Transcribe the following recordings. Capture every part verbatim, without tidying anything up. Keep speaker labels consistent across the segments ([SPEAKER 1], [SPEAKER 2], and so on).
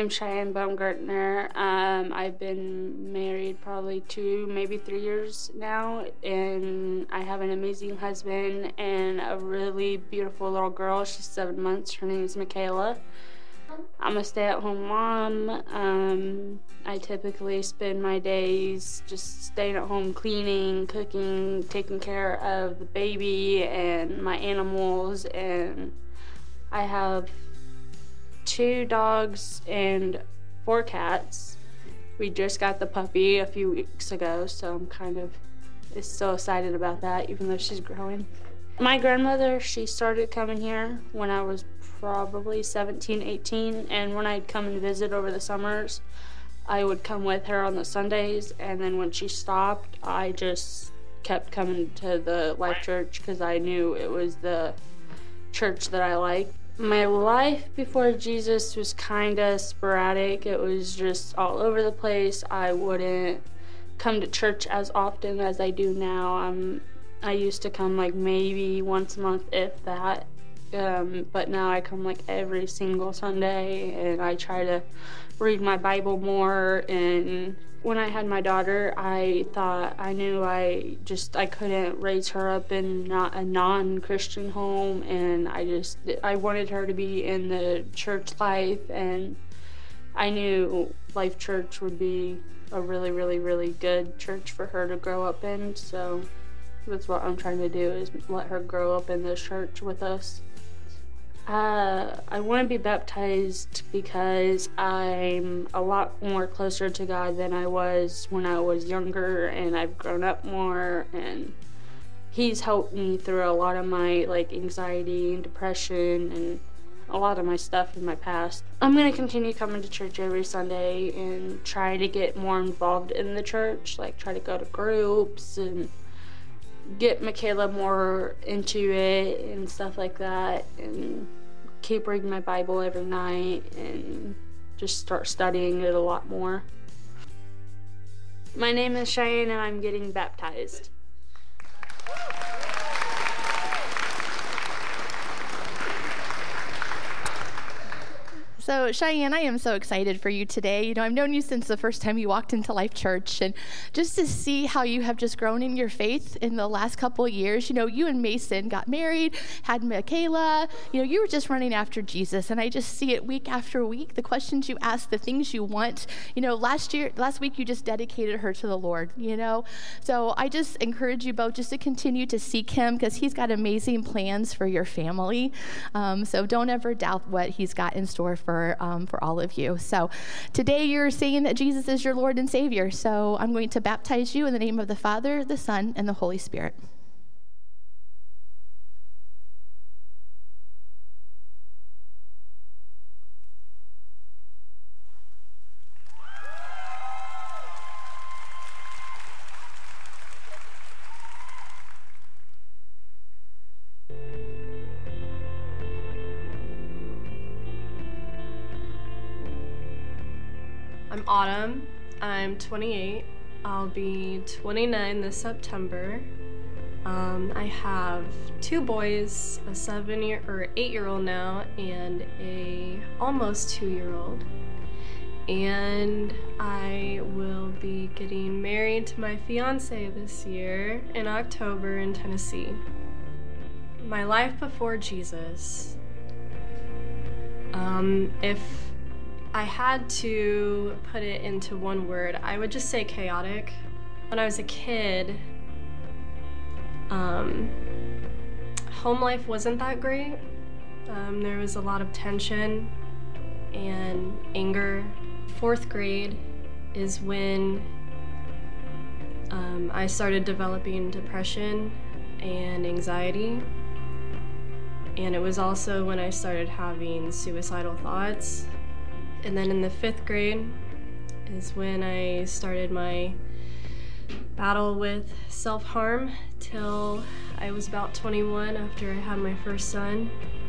[SPEAKER 1] name's Cheyenne Baumgartner. Um, I've been married probably two, maybe three years now, and I have an amazing husband and a really beautiful little girl. She's seven months. Her name is Michaela. I'm a stay-at-home mom. Um, I typically spend my days just staying at home, cleaning, cooking, taking care of the baby and my animals, and I have two dogs and four cats. We just got the puppy a few weeks ago, so I'm kind of still excited about that, even though she's growing. My grandmother, she started coming here when I was probably seventeen, eighteen, and when I'd come and visit over the summers, I would come with her on the Sundays, and then when she stopped, I just kept coming to the Life Church because I knew it was the church that I liked. My life before Jesus was kind of sporadic. It was just all over the place. I wouldn't come to church as often as I do now. I'm, I used to come like maybe once a month, if that. Um, but now I come like every single Sunday, and I try to read my Bible more. And when I had my daughter, I thought I knew I just I couldn't raise her up in not a non-Christian home, and I just I wanted her to be in the church life, and I knew Life Church would be a really, really, really good church for her to grow up in. So that's what I'm trying to do, is let her grow up in this church with us. Uh, I want to be baptized because I'm a lot more closer to God than I was when I was younger, and I've grown up more, and He's helped me through a lot of my like anxiety and depression and a lot of my stuff in my past. I'm going to continue coming to church every Sunday and try to get more involved in the church, like try to go to groups and get Michaela more into it and stuff like that, and keep reading my Bible every night and just start studying it a lot more. My name is Cheyenne, and I'm getting baptized.
[SPEAKER 2] So Cheyenne, I am so excited for you today. You know, I've known you since the first time you walked into Life Church, and just to see how you have just grown in your faith in the last couple of years. You know, you and Mason got married, had Michaela, you know, you were just running after Jesus, and I just see it week after week, the questions you ask, the things you want. You know, last year, last week you just dedicated her to the Lord, you know. So I just encourage you both just to continue to seek Him, because He's got amazing plans for your family. Um, so don't ever doubt what He's got in store for Um, for all of you. So today you're saying that Jesus is your Lord and Savior. So I'm going to baptize you in the name of the Father, the Son, and the Holy Spirit.
[SPEAKER 3] I'm Autumn. I'm twenty-eight. I'll be twenty-nine this September. Um, I have two boys, a seven-year or eight-year-old now, and a almost two-year-old. And I will be getting married to my fiance this year in October in Tennessee. My life before Jesus. Um, if I had to put it into one word, I would just say chaotic. When I was a kid, um, home life wasn't that great. Um, there was a lot of tension and anger. Fourth grade is when um, I started developing depression and anxiety. And it was also when I started having suicidal thoughts. And then in the fifth grade is when I started my battle with self-harm till I was about twenty-one, after I had my first son.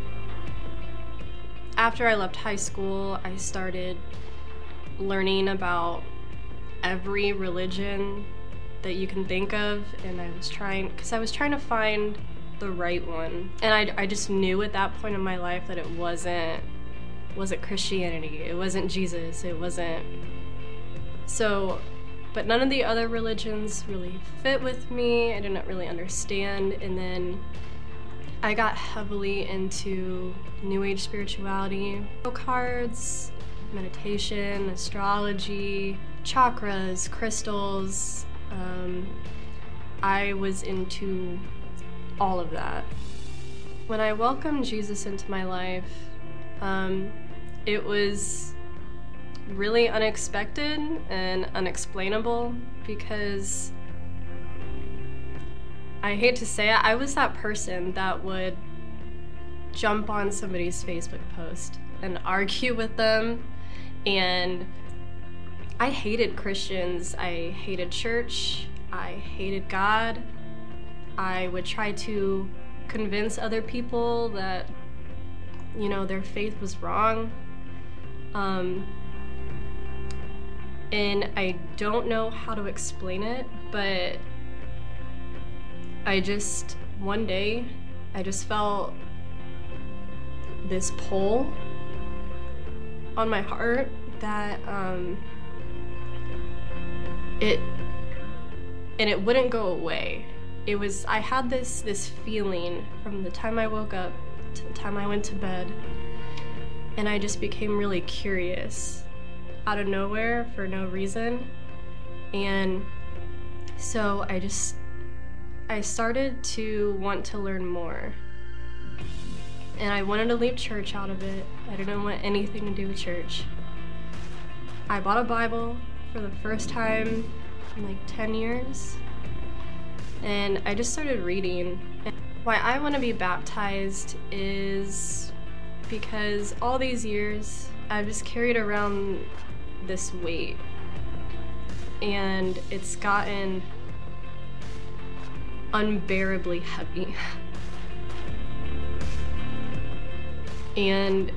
[SPEAKER 3] After I left high school, I started learning about every religion that you can think of, and I was trying, because I was trying to find the right one. And I, I just knew at that point in my life that it wasn't wasn't Christianity, it wasn't Jesus, it wasn't... So, but none of the other religions really fit with me. I didn't really understand. And then I got heavily into New Age spirituality, cards, meditation, astrology, chakras, crystals. Um, I was into all of that. When I welcomed Jesus into my life, um, it was really unexpected and unexplainable because I hate to say it, I was that person that would jump on somebody's Facebook post and argue with them, and I hated Christians, I hated church, I hated God. I would try to convince other people that, you know, their faith was wrong. Um, and I don't know how to explain it, but I just, one day, I just felt this pull on my heart that um, it, and it wouldn't go away. It was, I had this, this feeling from the time I woke up to the time I went to bed, and I just became really curious out of nowhere for no reason. And so I just, I started to want to learn more. And I wanted to leave church out of it. I didn't want anything to do with church. I bought a Bible for the first time in like ten years. And I just started reading. And why I want to be baptized is because all these years I've just carried around this weight, and it's gotten unbearably heavy. And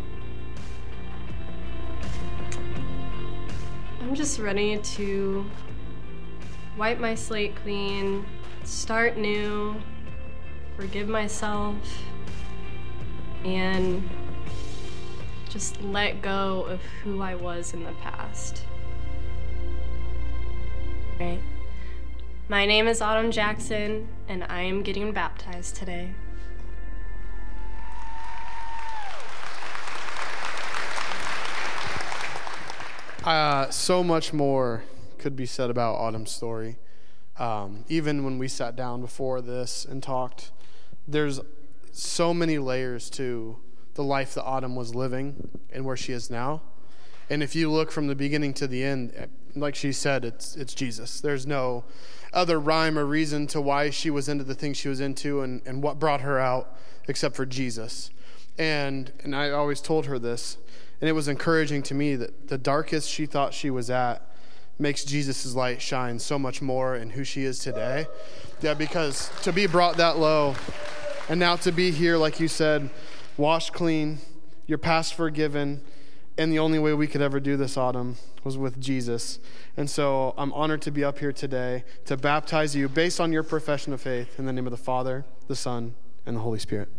[SPEAKER 3] I'm just ready to wipe my slate clean, start new, forgive myself, and just let go of who I was in the past. Right. My name is Autumn Jackson, and I am getting baptized today.
[SPEAKER 4] Uh, so much more could be said about Autumn's story. Um, even when we sat down before this and talked, there's so many layers to the life that Autumn was living and where she is now. And if you look from the beginning to the end, like she said, it's it's Jesus. There's no other rhyme or reason to why she was into the things she was into and, and what brought her out except for Jesus. And and I always told her this, and it was encouraging to me that the darkest she thought she was at makes Jesus' light shine so much more in who she is today. Yeah, because to be brought that low and now to be here, like you said, washed clean, your past forgiven, and the only way we could ever do this, Autumn, was with Jesus. And so I'm honored to be up here today to baptize you based on your profession of faith in the name of the Father, the Son, and the Holy Spirit.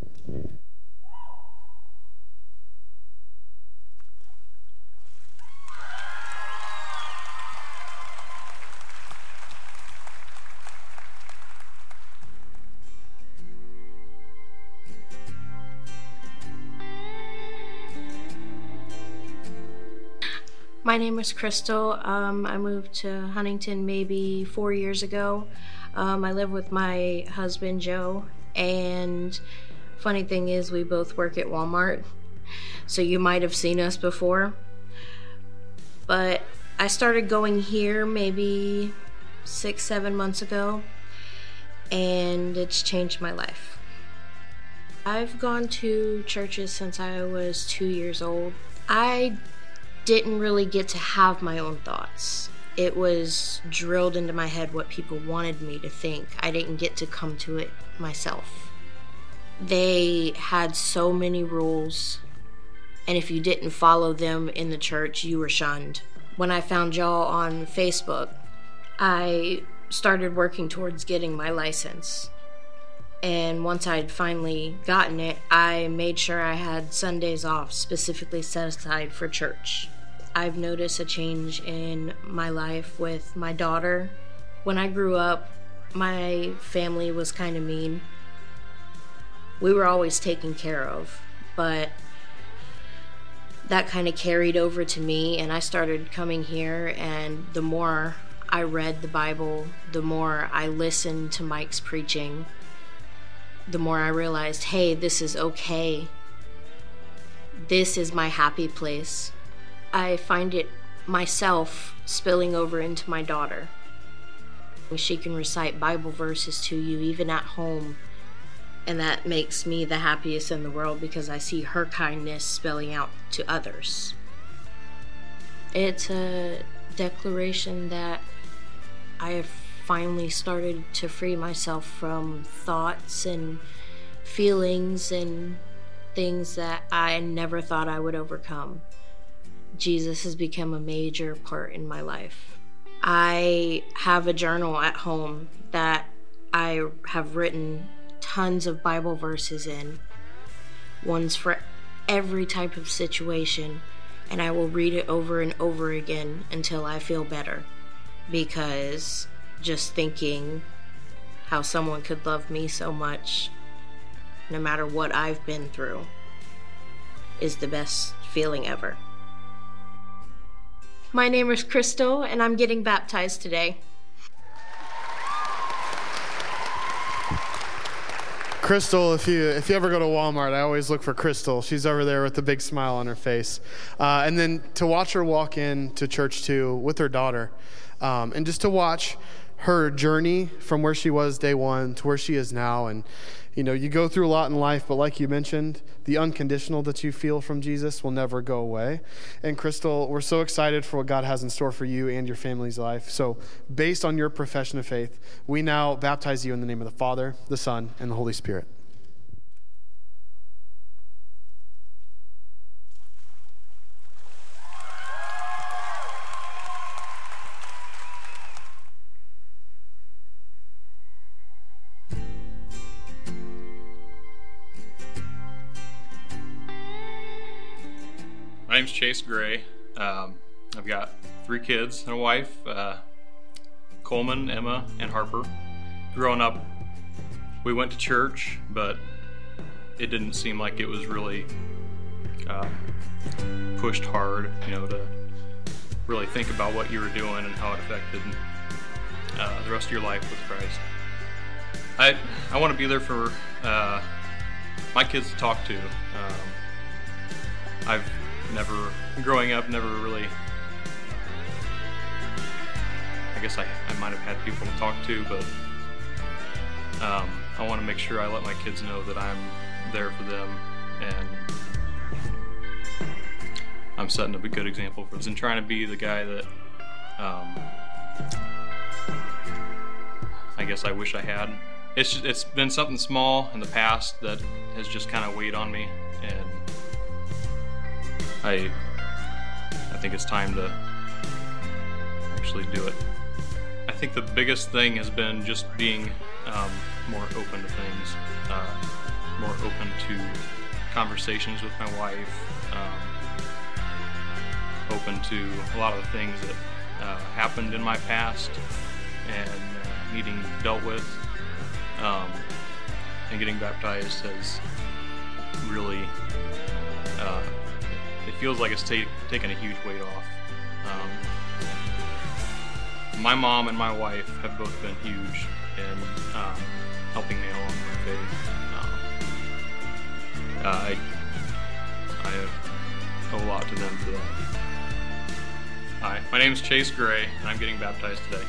[SPEAKER 5] My name is Crystal. Um, I moved to Huntington maybe four years ago. Um, I live with my husband, Joe, and funny thing is we both work at Walmart, so you might have seen us before. But I started going here maybe six, seven months ago, and it's changed my life. I've gone to churches since I was two years old. I didn't really get to have my own thoughts. It was drilled into my head what people wanted me to think. I didn't get to come to it myself. They had so many rules, and if you didn't follow them in the church, you were shunned. When I found y'all on Facebook, I started working towards getting my license. And once I'd finally gotten it, I made sure I had Sundays off specifically set aside for church. I've noticed a change in my life with my daughter. When I grew up, my family was kind of mean. We were always taken care of, but that kind of carried over to me, and I started coming here, and the more I read the Bible, the more I listened to Mike's preaching, the more I realized, hey, this is okay. This is my happy place. I find it myself spilling over into my daughter. She can recite Bible verses to you even at home, and that makes me the happiest in the world because I see her kindness spilling out to others. It's a declaration that I have finally started to free myself from thoughts and feelings and things that I never thought I would overcome. Jesus has become a major part in my life. I have a journal at home that I have written tons of Bible verses in, ones for every type of situation, and I will read it over and over again until I feel better, because just thinking how someone could love me so much, no matter what I've been through, is the best feeling ever. My name is Crystal, and I'm getting baptized today.
[SPEAKER 4] Crystal, if you if you ever go to Walmart, I always look for Crystal. She's over there with a big smile on her face. Uh, and then to watch her walk in to church too with her daughter, um, and just to watch her journey from where she was day one to where she is now. And, you know, you go through a lot in life, but like you mentioned, the unconditional that you feel from Jesus will never go away. And Crystal, we're so excited for what God has in store for you and your family's life. So based on your profession of faith, we now baptize you in the name of the Father, the Son, and the Holy Spirit.
[SPEAKER 6] My name's Chase Gray. Um, I've got three kids and a wife, uh, Coleman, Emma, and Harper. Growing up, we went to church, but it didn't seem like it was really uh, pushed hard, you know, to really think about what you were doing and how it affected uh, the rest of your life with Christ. I I want to be there for uh, my kids to talk to. Um, I've never, growing up, never really, I guess I, I might have had people to talk to, but um, I want to make sure I let my kids know that I'm there for them, and I'm setting up a good example for them, and trying to be the guy that um, I guess I wish I had. It's just, it's been something small in the past that has just kind of weighed on me, and I I think it's time to actually do it. I think the biggest thing has been just being um, more open to things, uh, more open to conversations with my wife, um, open to a lot of the things that uh, happened in my past and uh, needing dealt with. Um, and getting baptized has really, uh, it feels like it's ta- taken a huge weight off. Um, my mom and my wife have both been huge in um, helping me along my faith. Um, uh, I, I owe a lot to them for that. Hi, my name is Chase Gray, and I'm getting baptized today.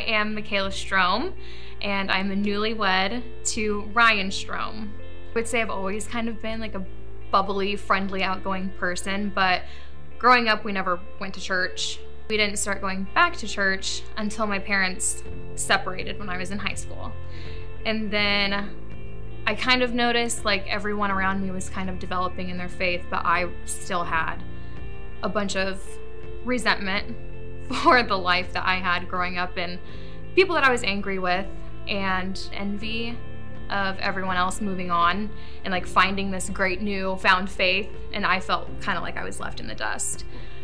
[SPEAKER 7] am Michaela Strom, and I'm a newlywed to Ryan Strom. I would say I've always kind of been like a bubbly, friendly, outgoing person, but growing up we never went to church. We didn't start going back to church until my parents separated when I was in high school. And then I kind of noticed like everyone around me was kind of developing in their faith, but I still had a bunch of resentment for the life that I had growing up and people that I was angry with and envy of everyone else moving on and like finding this great new found faith, and I felt kind of like I was left in the dust.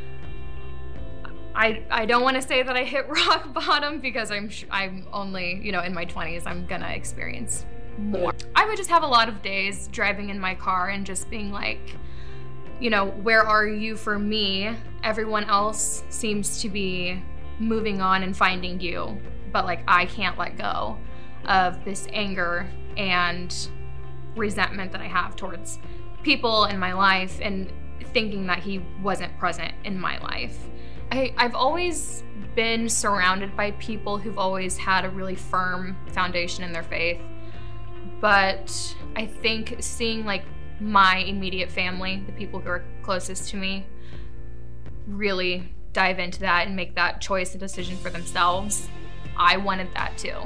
[SPEAKER 7] I, I don't want to say that I hit rock bottom because I'm I'm only, you know, in my twenties. I'm gonna experience more. I would just have a lot of days driving in my car and just being like, you know, where are you for me? Everyone else seems to be moving on and finding you, but like I can't let go of this anger and resentment that I have towards people in my life and thinking that he wasn't present in my life. I, I've always been surrounded by people who've always had a really firm foundation in their faith, but I think seeing like my immediate family, the people who are closest to me, really dive into that and make that choice and decision for themselves, I wanted that too.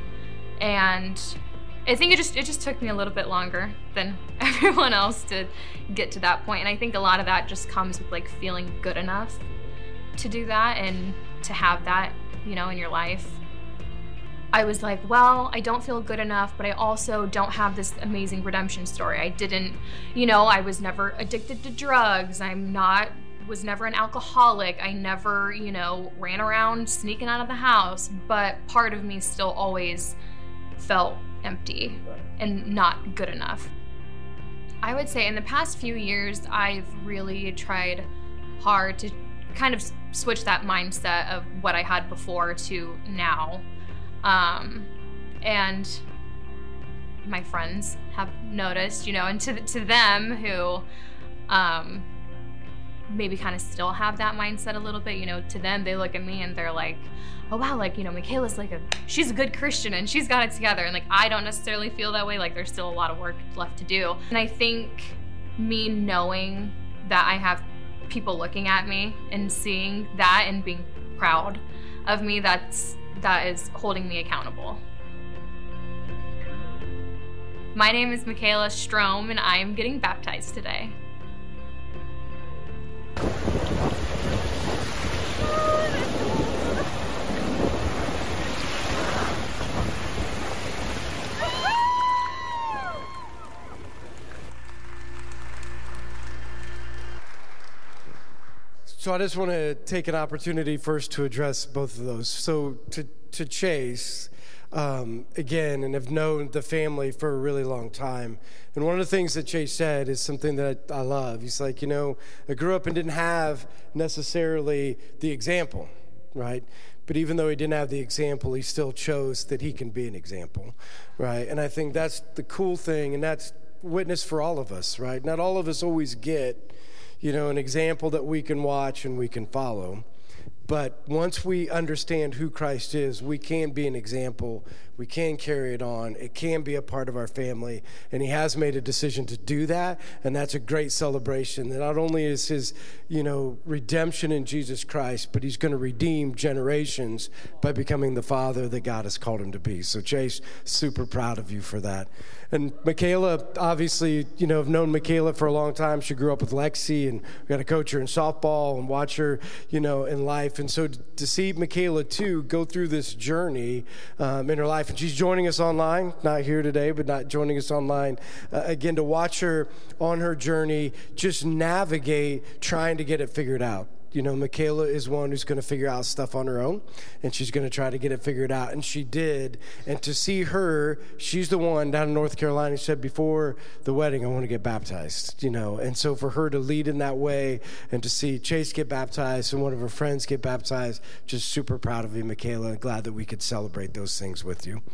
[SPEAKER 7] And I think it just it just took me a little bit longer than everyone else to get to that point. And I think a lot of that just comes with like feeling good enough to do that and to have that, you know, in your life. I was like, well, I don't feel good enough, but I also don't have this amazing redemption story. I didn't, you know, I was never addicted to drugs. I'm not, was never an alcoholic. I never, you know, ran around sneaking out of the house, but part of me still always felt empty and not good enough. I would say in the past few years, I've really tried hard to kind of switch that mindset of what I had before to now. Um, and my friends have noticed, you know, and to, to them who um, maybe kind of still have that mindset a little bit, you know, to them, they look at me and they're like, oh wow, like, you know, Michaela's like a, she's a good Christian and she's got it together. And like, I don't necessarily feel that way. Like there's still a lot of work left to do. And I think me knowing that I have people looking at me and seeing that and being proud of me, that's that is holding me accountable. My name is Michaela Strom and I'm getting baptized today.
[SPEAKER 8] So I just want to take an opportunity first to address both of those. So to to Chase, um, again, and have known the family for a really long time. And one of the things that Chase said is something that I love. He's like, you know, I grew up and didn't have necessarily the example, right? But even though he didn't have the example, he still chose that he can be an example, right? And I think that's the cool thing, and that's witness for all of us, right? Not all of us always get, you know, an example that we can watch and we can follow. But once we understand who Christ is, we can be an example. We can carry it on. It can be a part of our family. And he has made a decision to do that. And that's a great celebration. That not only is his, you know, redemption in Jesus Christ, but he's going to redeem generations by becoming the father that God has called him to be. So Chase, super proud of you for that. And Michaela, obviously, you know, I've known Michaela for a long time. She grew up with Lexi, and we got to coach her in softball and watch her, you know, in life. And so to see Michaela, too, go through this journey um, in her life, and she's joining us online, not here today, but not joining us online, uh, again, to watch her on her journey, just navigate trying to get it figured out. You know, Michaela is one who's going to figure out stuff on her own, and she's going to try to get it figured out, and she did. And to see her, she's the one down in North Carolina who said, before the wedding, I want to get baptized, you know. And so for her to lead in that way and to see Chase get baptized and one of her friends get baptized, just super proud of you, Michaela, and glad that we could celebrate those things with you.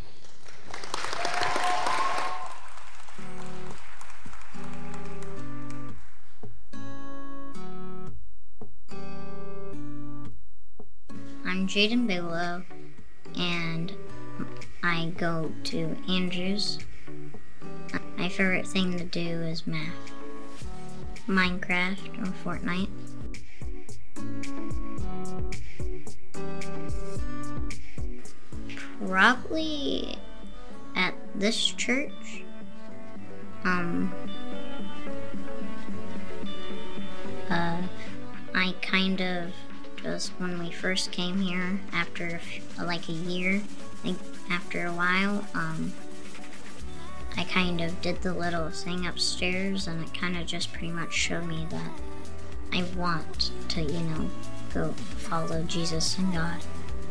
[SPEAKER 9] I'm Jaden Bigelow, and I go to Andrews. My favorite thing to do is math. Minecraft or Fortnite. Probably at this church. Um, uh, I kind of just, when we first came here, after like a year, I think after a while, um, I kind of did the little thing upstairs, and it kind of just pretty much showed me that I want to, you know, go follow Jesus and God.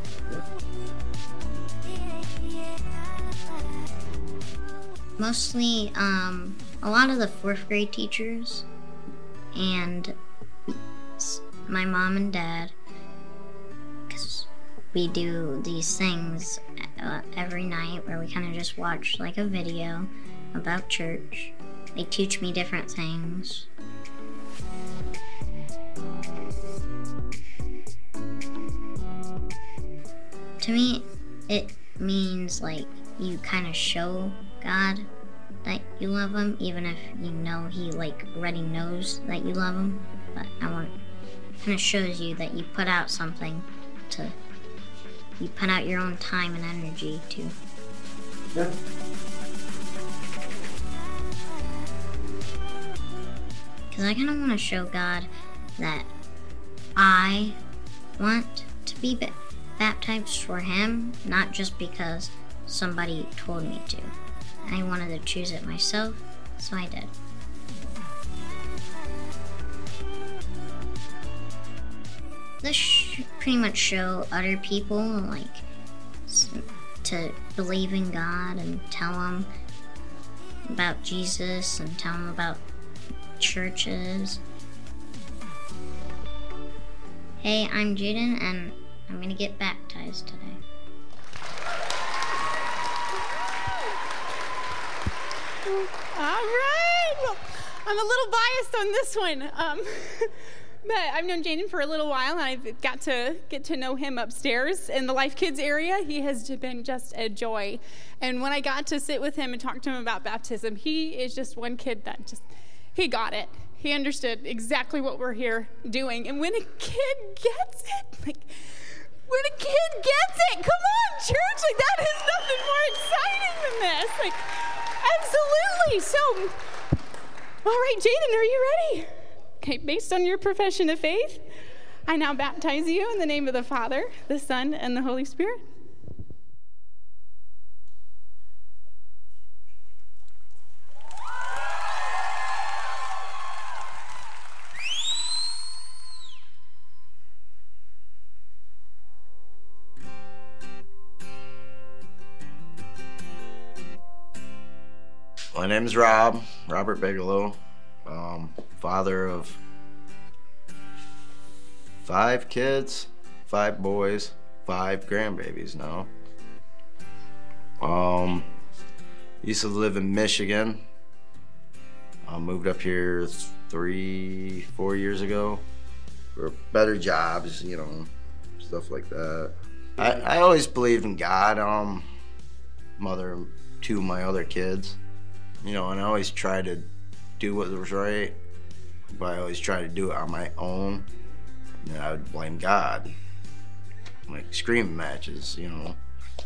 [SPEAKER 9] Mostly, um, a lot of the fourth grade teachers and my mom and dad, because we do these things uh, every night where we kind of just watch like a video about church. They teach me different things. To me, it means like you kind of show God that you love him, even if you know he like already knows that you love him. But I want, it kind of shows you that you put out something to, you put out your own time and energy to. Yeah. Because I kind of want to show God that I want to be ba- baptized for him, not just because somebody told me to. I wanted to choose it myself, so I did. This sh- pretty much show other people like to believe in God and tell them about Jesus and tell them about churches. Hey, I'm Jaden and I'm gonna get baptized today.
[SPEAKER 10] All right. Well, I'm a little biased on this one. Um, but I've known Jaden for a little while, and I've got to get to know him upstairs in the Life Kids area. He has been just a joy. And when I got to sit with him and talk to him about baptism, he is just one kid that just, he got it. He understood exactly what we're here doing. And when a kid gets it, like, when a kid gets it, come on, church, like that is nothing more exciting than this. Like, absolutely. So, all right, Jaden, are you ready? Okay, based on your profession of faith, I now baptize you in the name of the Father, the Son, and the Holy Spirit.
[SPEAKER 11] My name is Rob, Robert Bigelow, um, father of five kids, five boys, five grandbabies now. Um, used to live in Michigan. I moved up here three, four years ago for better jobs, you know, stuff like that. I, I always believed in God, um, mother, two of my other kids. You know, and I always try to do what was right, but I always try to do it on my own. And I would blame God. Like screaming matches, you know.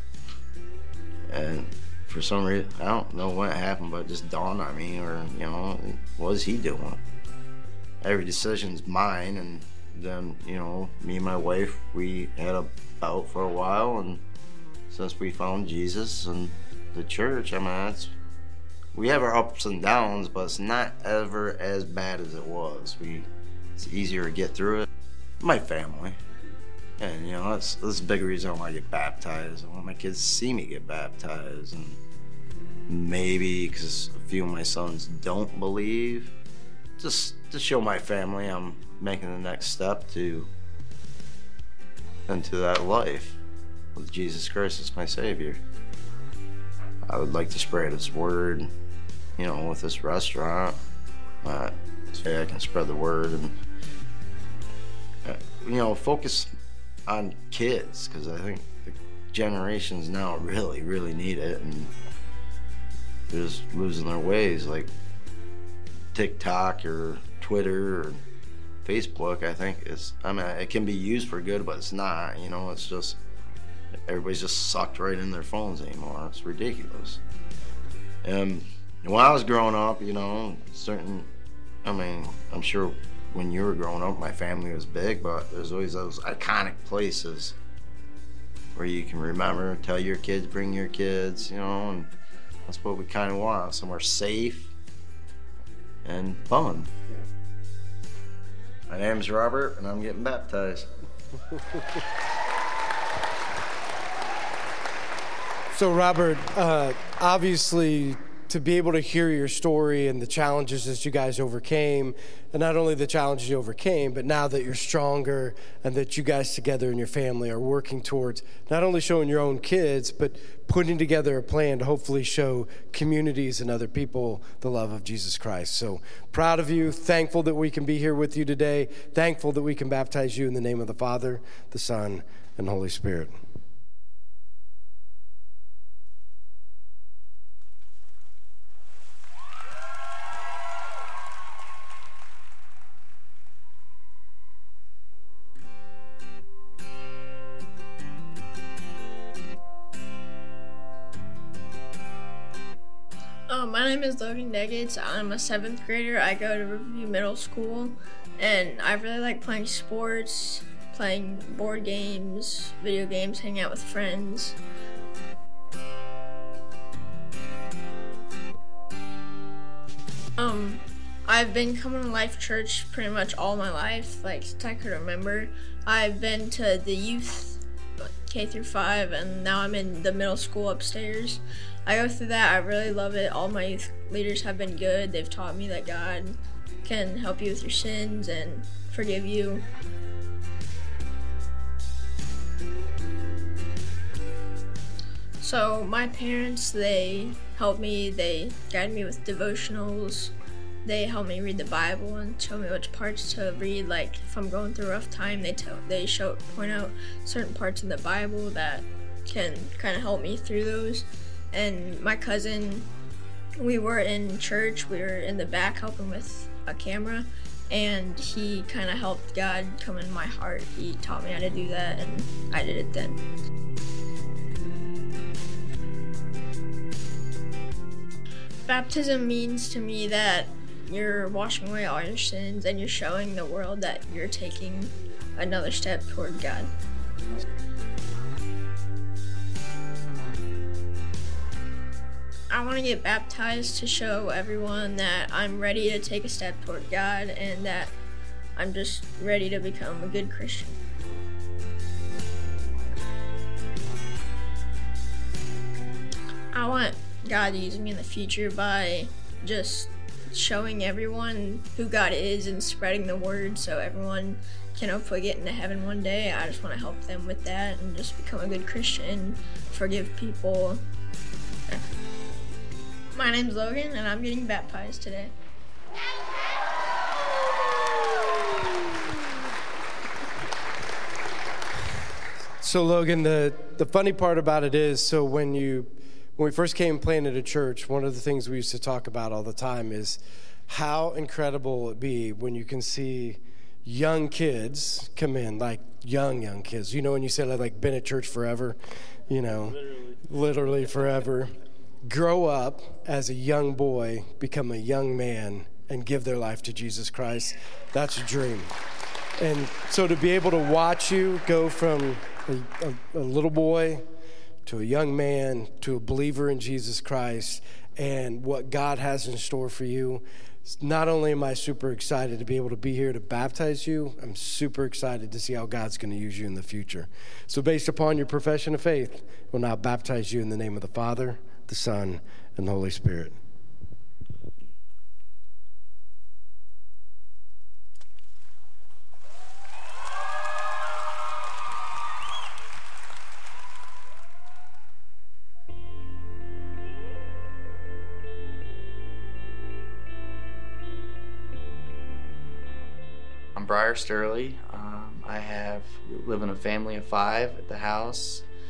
[SPEAKER 11] And for some reason, I don't know when it happened, but it just dawned on me, or, you know, what is he doing? Every decision's mine, and then, you know, me and my wife, we had a bout for a while, and since we found Jesus and the church, I mean, that's, we have our ups and downs, but it's not ever as bad as it was. We, it's easier to get through it. My family, and you know, that's, that's a big reason I want to get baptized. I want my kids to see me get baptized, and maybe because a few of my sons don't believe, just to show my family I'm making the next step to into that life with Jesus Christ as my Savior. I would like to spread His word, you know, with this restaurant. Uh, so I can spread the word and, uh, you know, focus on kids, because I think the generations now really, really need it, and they're just losing their ways. Like TikTok or Twitter or Facebook, I think is, I mean, it can be used for good, but it's not, you know, it's just, everybody's just sucked right in their phones anymore. It's ridiculous. And when I was growing up, you know, certain, I mean, I'm sure when you were growing up, my family was big, but there's always those iconic places where you can remember, tell your kids, bring your kids, you know, and that's what we kind of want, somewhere safe and fun. Yeah. My name's Robert, and I'm getting baptized.
[SPEAKER 8] So, Robert, uh, obviously, to be able to hear your story and the challenges that you guys overcame, and not only the challenges you overcame, but now that you're stronger and that you guys together in your family are working towards not only showing your own kids, but putting together a plan to hopefully show communities and other people the love of Jesus Christ. So proud of you, thankful that we can be here with you today, thankful that we can baptize you in the name of the Father, the Son, and the Holy Spirit.
[SPEAKER 12] My name is Logan Deggets. I'm a seventh grader. I go to Riverview Middle School, and I really like playing sports, playing board games, video games, hanging out with friends. Um, I've been coming to Life Church pretty much all my life, like since I could remember. I've been to the youth K through five, and now I'm in the middle school upstairs. I go through that. I really love it. All my youth leaders have been good. They've taught me that God can help you with your sins and forgive you. So my parents, they helped me. They guided me with devotionals. They helped me read the Bible and show me which parts to read. Like if I'm going through a rough time, they tell, they show point out certain parts in the Bible that can kind of help me through those. And my cousin, we were in church, we were in the back helping with a camera, and he kind of helped God come in my heart. He taught me how to do that, and I did it then. Baptism means to me that you're washing away all your sins and you're showing the world that you're taking another step toward God. I want to get baptized to show everyone that I'm ready to take a step toward God and that I'm just ready to become a good Christian. I want God to use me in the future by just showing everyone who God is and spreading the word so everyone can hopefully get into heaven one day. I just want to help them with that and just become a good Christian, forgive people. My name's Logan, and I'm getting baptized today.
[SPEAKER 8] So Logan, the, the funny part about it is, so when you when we first came playing at a church, one of the things we used to talk about all the time is how incredible it be when you can see young kids come in, like young, young kids. You know, when you said I've like been at church forever, you know, literally, literally forever. Grow up as a young boy, become a young man, and give their life to Jesus Christ. That's a dream. And so to be able to watch you go from a, a, a little boy to a young man to a believer in Jesus Christ and what God has in store for you, not only am I super excited to be able to be here to baptize you, I'm super excited to see how God's going to use you in the future. So based upon your profession of faith, we'll now baptize you in the name of the Father, the Son, and the Holy Spirit.
[SPEAKER 13] I'm Briar Sturley. Um, I have live in a family of five at the house.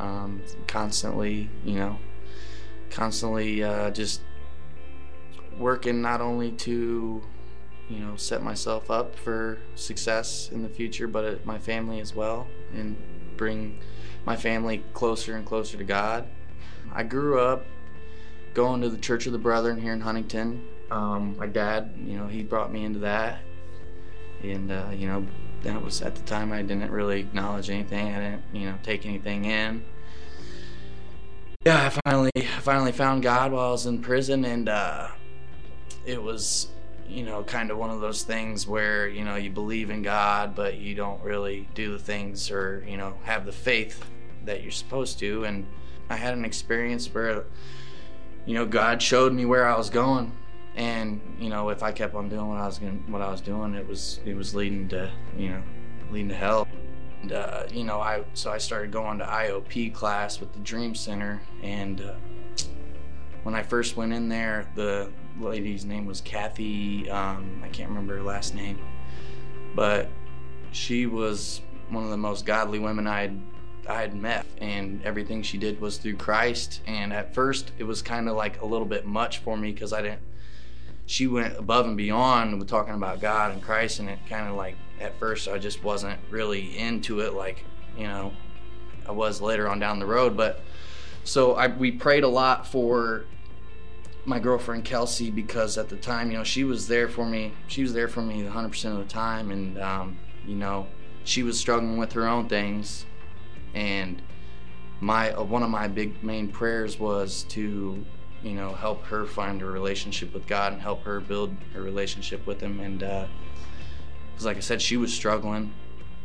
[SPEAKER 13] um, constantly, you know, constantly uh, just working not only to, you know, set myself up for success in the future, but at my family as well, and bring my family closer and closer to God. I grew up going to the Church of the Brethren here in Huntington. Um, my dad, you know, he brought me into that, and uh, you know, that was at the time I didn't really acknowledge anything. I didn't, you know, take anything in. Yeah, I finally, finally found God while I was in prison, and uh, it was, you know, kind of one of those things where, you know, you believe in God, but you don't really do the things or, you know, have the faith that you're supposed to. And I had an experience where, you know, God showed me where I was going, and, you know, if I kept on doing what I was going, what I was doing, it was, it was leading to, you know, leading to hell. And, uh, you know, I, so I started going to I O P class with the Dream Center, and uh, when I first went in there, the lady's name was Kathy, um, I can't remember her last name, but she was one of the most godly women I had, I had met, and everything she did was through Christ. And at first it was kind of like a little bit much for me, because I didn't, she went above and beyond with talking about God and Christ, and it kind of like, at first I just wasn't really into it like, you know, I was later on down the road. But so I, we prayed a lot for my girlfriend Kelsey, because at the time, you know, she was there for me. She was there for me one hundred percent of the time, and um, you know, she was struggling with her own things, and my uh, one of my big main prayers was to, you know, help her find a relationship with God and help her build a relationship with Him. And uh, because, like I said, she was struggling,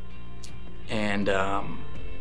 [SPEAKER 13] and um,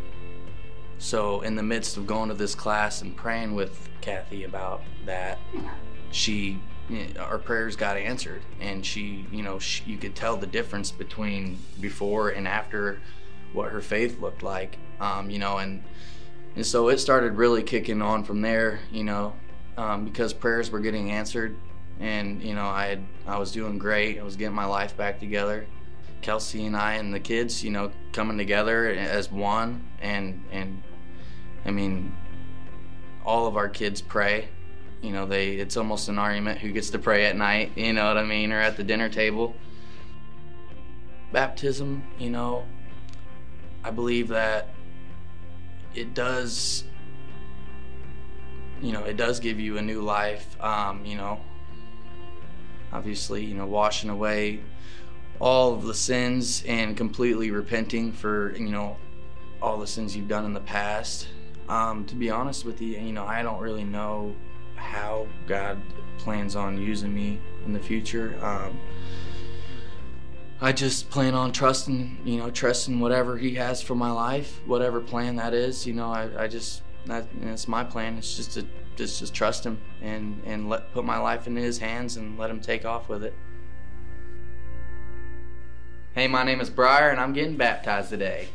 [SPEAKER 13] so in the midst of going to this class and praying with Kathy about that, she, you know, our prayers got answered, and she, you know, she, you could tell the difference between before and after what her faith looked like, um, you know, and and so it started really kicking on from there, you know, um, because prayers were getting answered, and you know, I had, I was doing great. I was getting my life back together. Kelsey and I and the kids, you know, coming together as one, and and I mean, all of our kids pray. You know, they, it's almost an argument who gets to pray at night, you know what I mean, or at the dinner table. Baptism, you know, I believe that it does, you know, it does give you a new life, um, you know, obviously, you know, washing away all of the sins and completely repenting for, you know, all the sins you've done in the past. Um, to be honest with you, you know, I don't really know how God plans on using me in the future. Um, I just plan on trusting, you know, trusting whatever He has for my life, whatever plan that is. You know, I, I just, that, it's my plan. It's just to just, just trust Him and, and let, put my life in His hands and let Him take off with it. Hey, my name is Briar, and I'm getting baptized today.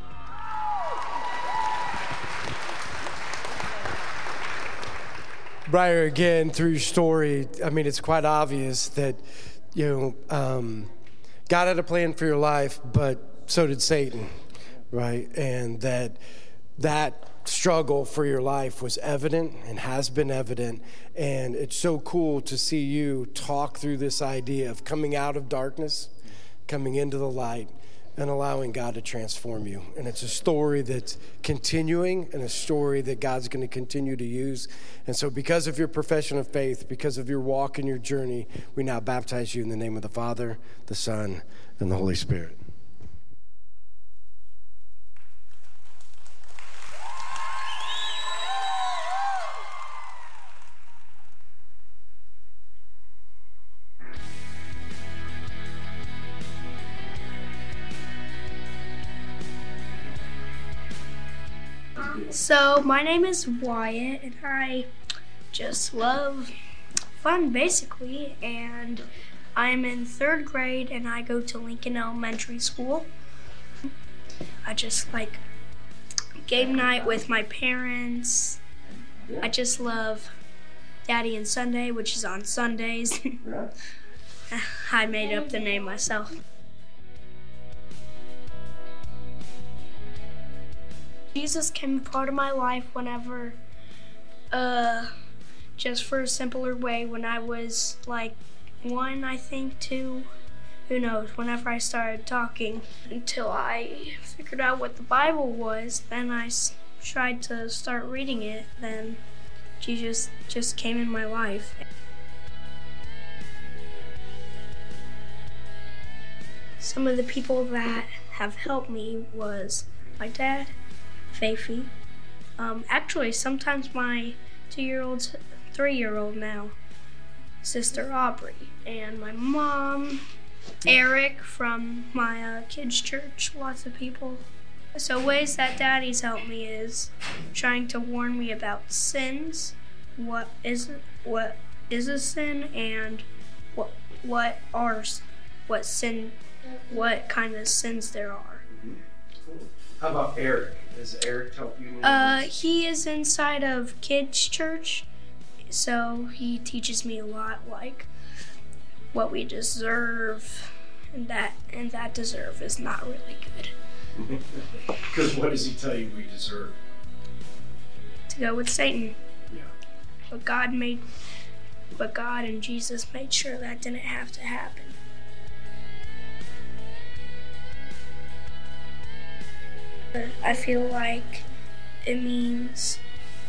[SPEAKER 8] Briar, again, through your story, I mean, it's quite obvious that, you know, um, God had a plan for your life, but so did Satan, right? And that that struggle for your life was evident and has been evident. And it's so cool to see you talk through this idea of coming out of darkness, coming into the light, and allowing God to transform you. And it's a story that's continuing, and a story that God's going to continue to use. And so because of your profession of faith, because of your walk and your journey, we now baptize you in the name of the Father, the Son, and the Holy Spirit.
[SPEAKER 14] So, my name is Wyatt, and I just love fun, basically, and I'm in third grade, and I go to Lincoln Elementary School. I just like game night with my parents. I just love Daddy and Sunday, which is on Sundays. I made up the name myself. Jesus came a part of my life whenever, uh, just for a simpler way, when I was like one, I think, two, who knows, whenever I started talking, until I figured out what the Bible was. Then I s- tried to start reading it, then Jesus just came in my life. Some of the people that have helped me was my dad, Faithy. Um, actually, sometimes my two-year-old, three-year-old now, sister Aubrey, and my mom, Eric from my uh, kids' church, lots of people. So ways that Daddy's helped me is trying to warn me about sins, what is what is a sin, and what what are what sin, what kind of sins there are.
[SPEAKER 8] How about Eric? Does Eric help you?
[SPEAKER 14] Uh, he is inside of kids' church, so he teaches me a lot, like what we deserve, and that and that deserve is not really good.
[SPEAKER 8] Because what does he tell you we deserve?
[SPEAKER 14] To go with Satan.
[SPEAKER 8] Yeah.
[SPEAKER 14] But God made, but God and Jesus made sure that didn't have to happen. I feel like it means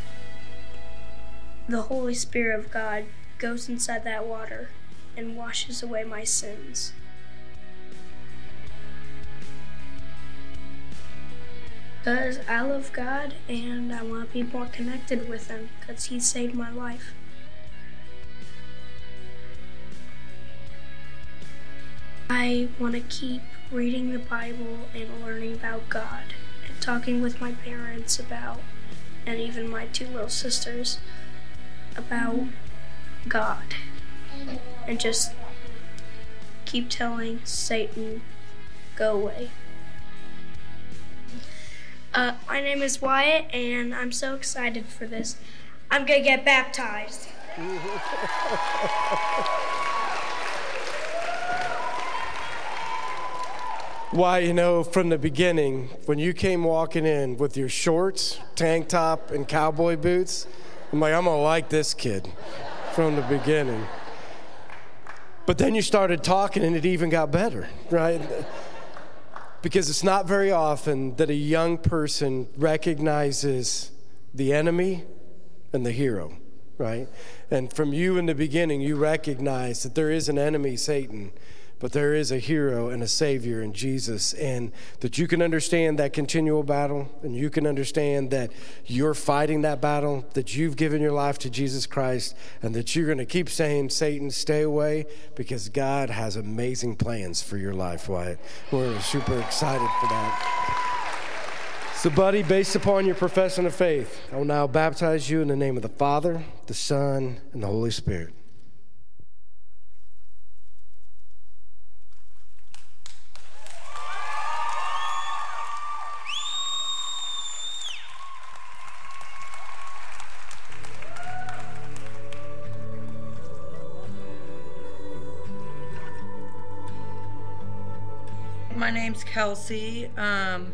[SPEAKER 14] the Holy Spirit of God goes inside that water and washes away my sins. Because I love God and I want to be more connected with Him because He saved my life. I want to keep reading the Bible and learning about God and talking with my parents about, and even my two little sisters, about God. And just keep telling Satan, go away. Uh, my name is Wyatt, and I'm so excited for this. I'm gonna get baptized.
[SPEAKER 8] Why, you know, from the beginning, when you came walking in with your shorts, tank top, and cowboy boots, I'm like, I'm gonna like this kid from the beginning. But then you started talking, and it even got better, right? Because it's not very often that a young person recognizes the enemy and the hero, right? And from you in the beginning, you recognize that there is an enemy, Satan, but there is a hero and a savior in Jesus, and that you can understand that continual battle, and you can understand that you're fighting that battle, that you've given your life to Jesus Christ, and that you're going to keep saying, Satan, stay away, because God has amazing plans for your life, Wyatt. We're super excited for that. So, buddy, based upon your profession of faith, I will now baptize you in the name of the Father, the Son, and the Holy Spirit.
[SPEAKER 15] My name's Kelsey. Um,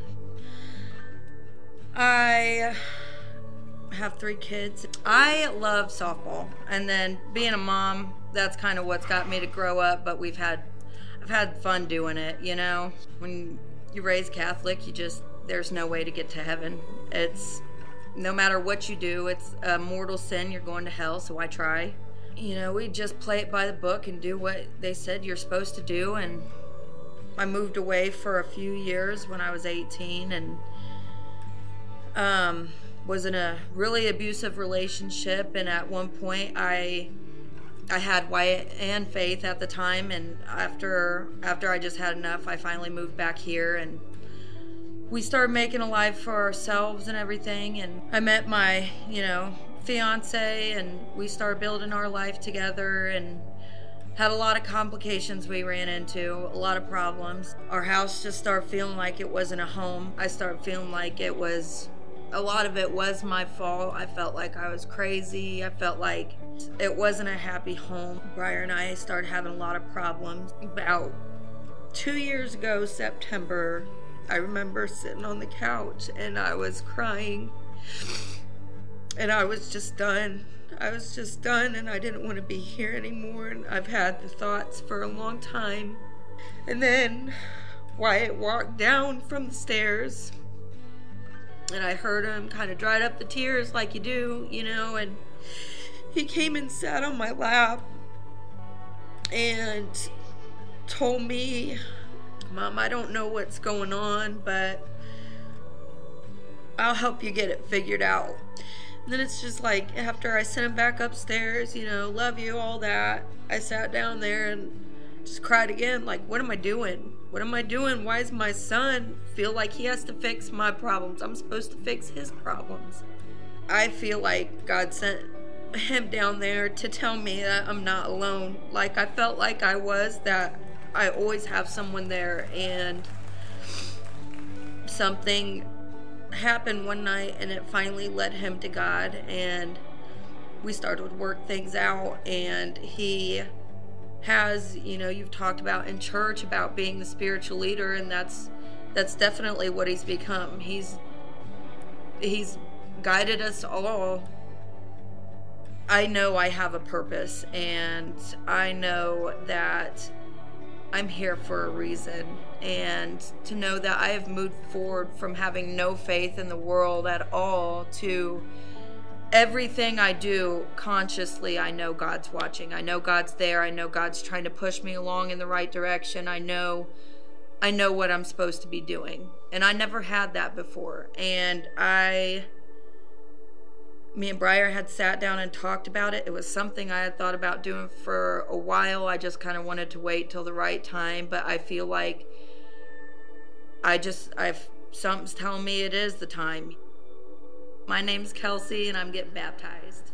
[SPEAKER 15] I have three kids. I love softball, and then being a mom, that's kind of what's got me to grow up. But we've had, I've had fun doing it. You know, when you raise Catholic, you just there's no way to get to heaven. It's no matter what you do, it's a mortal sin. You're going to hell. So I try. You know, we just play it by the book and do what they said you're supposed to do. And I moved away for a few years when I was eighteen, and um, was in a really abusive relationship. And at one point, I I had Wyatt and Faith at the time. And after after I just had enough, I finally moved back here, and we started making a life for ourselves and everything. And I met my, you know, fiance, and we started building our life together. And had a lot of complications we ran into, a lot of problems. Our house just started feeling like it wasn't a home. I started feeling like it was, a lot of it was my fault. I felt like I was crazy. I felt like it wasn't a happy home. Briar and I started having a lot of problems. About two years ago, September, I remember sitting on the couch and I was crying. And I was just done. I was just done and I didn't want to be here anymore. And I've had the thoughts for a long time. And then Wyatt walked down from the stairs. And I heard him kind of dried up the tears like you do, you know. And he came and sat on my lap and told me, Mom, I don't know what's going on, but I'll help you get it figured out. And then it's just like, after I sent him back upstairs, you know, love you, all that, I sat down there and just cried again, like, what am I doing? What am I doing? Why does my son feel like he has to fix my problems? I'm supposed to fix his problems. I feel like God sent him down there to tell me that I'm not alone. Like, I felt like I was, that I always have someone there, and something happened one night and it finally led him to God, and we started to work things out. And he has, you know, you've talked about in church about being the spiritual leader, and that's that's definitely what he's become. He's he's guided us all. I know I have a purpose, and I know that I'm here for a reason, and to know that I have moved forward from having no faith in the world at all to everything I do consciously. I know God's watching. I know God's there. I know God's trying to push me along in the right direction. I know I know what I'm supposed to be doing, and I never had that before. And I me and Briar had sat down and talked about it. It was something I had thought about doing for a while. I just kind of wanted to wait till the right time, but I feel like I just, I've, something's telling me it is the time. My name's Kelsey, and I'm getting baptized.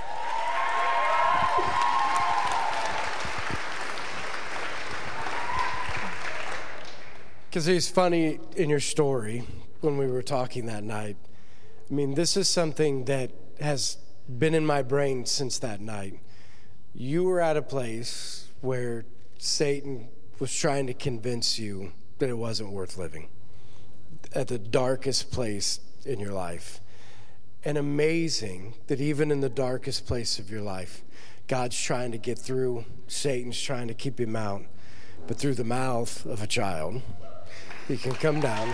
[SPEAKER 8] Because it's funny in your story, when we were talking that night, I mean, this is something that has been in my brain since that night. You were at a place where Satan was trying to convince you that it wasn't worth living, at the darkest place in your life. And amazing that even in the darkest place of your life, God's trying to get through, Satan's trying to keep him out, but through the mouth of a child, he can come down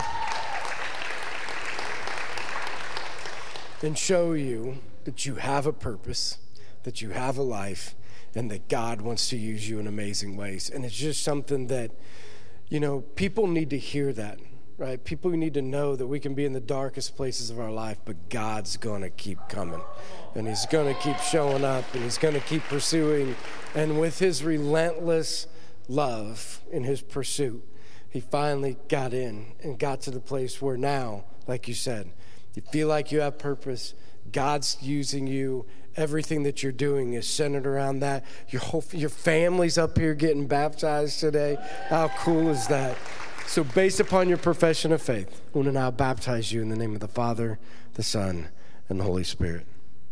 [SPEAKER 8] and show you that you have a purpose, that you have a life, and that God wants to use you in amazing ways. And it's just something that, you know, people need to hear that, right? People need to know that we can be in the darkest places of our life, but God's going to keep coming. And he's going to keep showing up, and he's going to keep pursuing. And with his relentless love in his pursuit, he finally got in and got to the place where now, like you said, you feel like you have purpose. God's using you. Everything that you're doing is centered around that. Your whole, your family's up here getting baptized today. How cool is that? So based upon your profession of faith, I want to now baptize you in the name of the Father, the Son, and the Holy Spirit.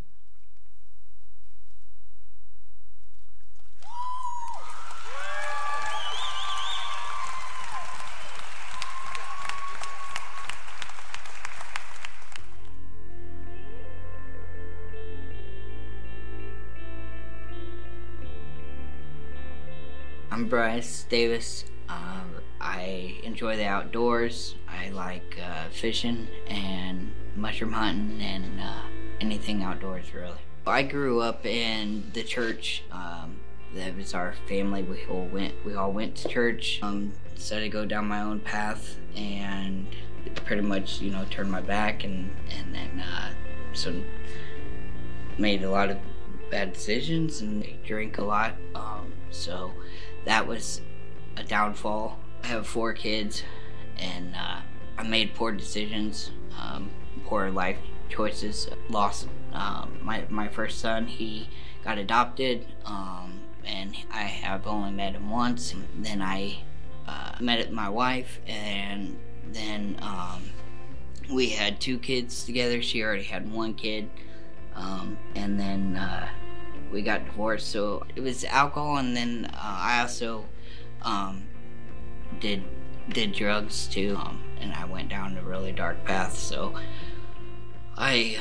[SPEAKER 16] I'm Bryce Davis. Um, I enjoy the outdoors. I like uh, fishing and mushroom hunting and uh, anything outdoors, really. I grew up in the church. Um, that was our family. We all went. We all went to church. Um, decided to go down my own path and pretty much, you know, turned my back and and then uh, so made a lot of bad decisions and drank a lot. Um, so. That was a downfall. I have four kids, and uh, I made poor decisions, um, poor life choices. Lost um, my my first son. He got adopted, um, and I have only met him once. And then I uh, met my wife, and then um, we had two kids together. She already had one kid, um, and then. Uh, We got divorced, so it was alcohol, and then uh, I also um, did did drugs too, um, and I went down a really dark path. So I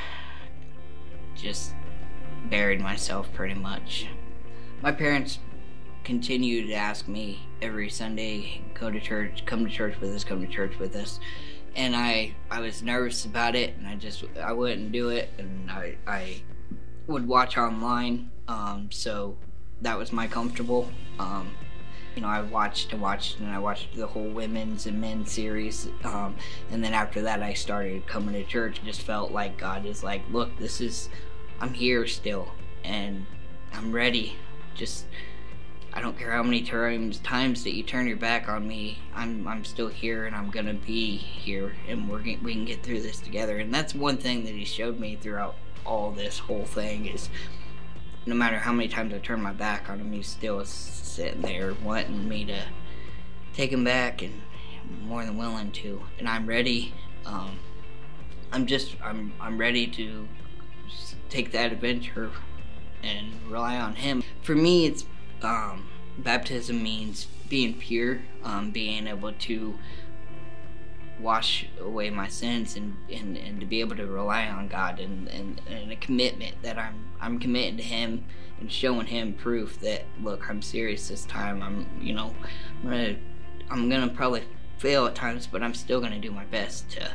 [SPEAKER 16] just buried myself pretty much. My parents continued to ask me every Sunday, go to church, come to church with us, come to church with us. And I, I was nervous about it, and I just, I wouldn't do it, and I, I would watch online, um, so that was my comfortable. Um, you know, I watched and watched, and I watched the whole women's and men's series, um, and then after that I started coming to church. I just felt like God is like, look, this is, I'm here still, and I'm ready. Just, I don't care how many times times that you turn your back on me, I'm I'm still here, and I'm gonna be here, and we're we can get through this together. And that's one thing that he showed me throughout all this whole thing is, no matter how many times I turn my back on him, he's still sitting there wanting me to take him back, and I'm more than willing to. And I'm ready. Um, I'm just I'm I'm ready to take that adventure and rely on him. For me, it's um, baptism means being pure, um, being able to wash away my sins, and, and, and to be able to rely on God, and, and, and a commitment that I'm I'm committing to him and showing him proof that, look, I'm serious this time. I'm you know I'm gonna I'm gonna probably fail at times, but I'm still gonna do my best to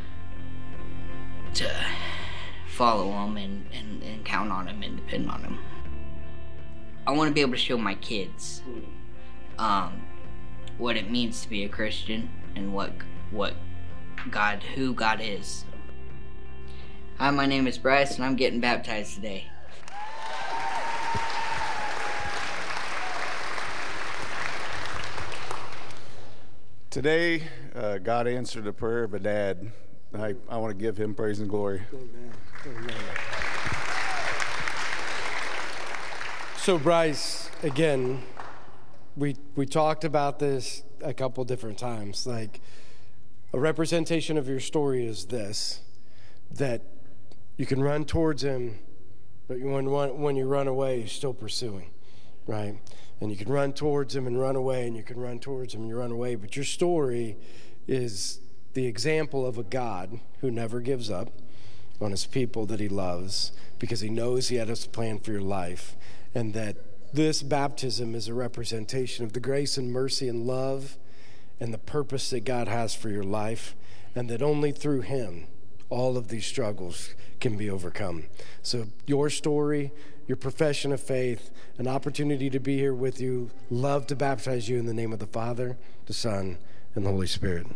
[SPEAKER 16] to follow him and, and, and count on him and depend on him. I want to be able to show my kids um, what it means to be a Christian, and what what God, who God is. Hi, my name is Bryce, and I'm getting baptized today.
[SPEAKER 17] Today, uh, God answered a prayer of a dad. I, I want to give him praise and glory.
[SPEAKER 8] Amen. Amen. So Bryce, again, we we talked about this a couple different times. Like, a representation of your story is this, that you can run towards him, but when when you run away, you're still pursuing, right? And you can run towards him and run away, and you can run towards him and you run away. But your story is the example of a God who never gives up on his people that he loves, because he knows he had a plan for your life. And that this baptism is a representation of the grace and mercy and love and the purpose that God has for your life, and that only through him all of these struggles can be overcome. So your story, your profession of faith, an opportunity to be here with you, love to baptize you in the name of the Father, the Son, and the Holy Spirit.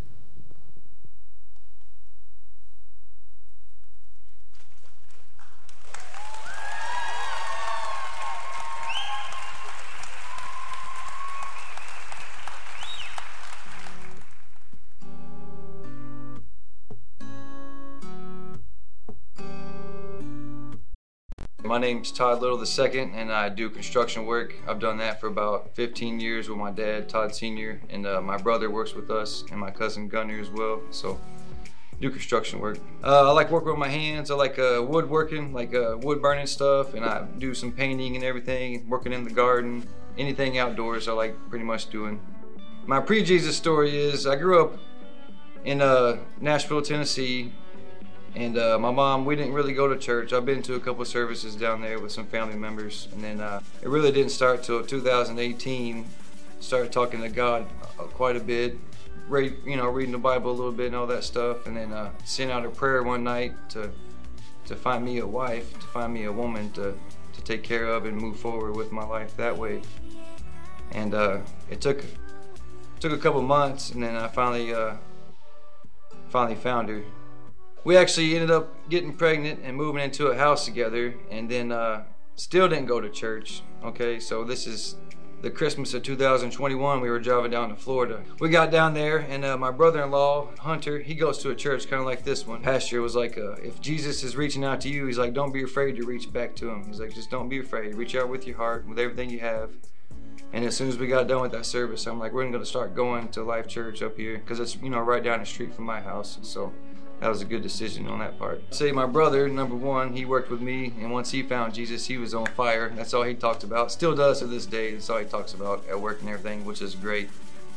[SPEAKER 18] My name's Todd Little the second, and I do construction work. I've done that for about fifteen years with my dad, Todd Senior, and uh, my brother works with us, and my cousin Gunner as well. So, do construction work. Uh, I like working with my hands. I like uh, woodworking, like uh, wood burning stuff, and I do some painting and everything, working in the garden, anything outdoors I like pretty much doing. My pre-Jesus story is I grew up in uh, Nashville, Tennessee. And uh, my mom, we didn't really go to church. I've been to a couple of services down there with some family members. And then uh, it really didn't start till two thousand eighteen. Started talking to God uh, quite a bit. Read, you know, reading the Bible a little bit and all that stuff. And then uh, sent out a prayer one night to to find me a wife, to find me a woman to, to take care of and move forward with my life that way. And uh, it took took a couple months, and then I finally uh, finally found her. We actually ended up getting pregnant and moving into a house together, and then uh, still didn't go to church. Okay, so this is the Christmas of two thousand twenty-one. We were driving down to Florida. We got down there, and uh, my brother-in-law, Hunter, he goes to a church kind of like this one. Pastor was like, uh, if Jesus is reaching out to you, he's like, don't be afraid to reach back to him. He's like, just don't be afraid. Reach out with your heart, with everything you have. And as soon as we got done with that service, I'm like, we're going to start going to Life Church up here, because it's, you know, right down the street from my house. So that was a good decision on that part. Say my brother, number one, he worked with me, and once he found Jesus, he was on fire. That's all he talked about. Still does to this day. That's all he talks about at work and everything, which is great.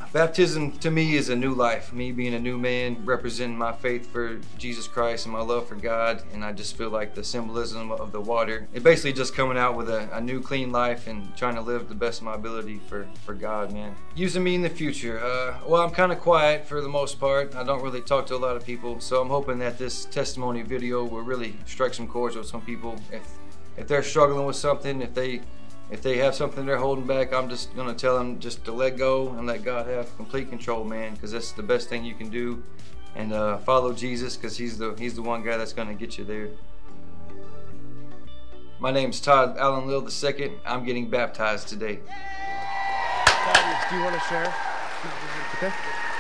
[SPEAKER 18] Baptism to me is a new life. Me being a new man, representing my faith for Jesus Christ and my love for God. And I just feel like the symbolism of the water, it basically just coming out with a, a new clean life and trying to live the best of my ability for, for God, man. Using me in the future. Uh, well, I'm kind of quiet for the most part. I don't really talk to a lot of people. So I'm hoping that this testimony video will really strike some chords with some people. If, if they're struggling with something, if they If they have something they're holding back, I'm just going to tell them just to let go and let God have complete control, man, because that's the best thing you can do. And uh, follow Jesus, because he's the, he's the one guy that's going to get you there. My name's Todd Allen Lill the second. I'm getting baptized today.
[SPEAKER 8] Do you want to share? Okay.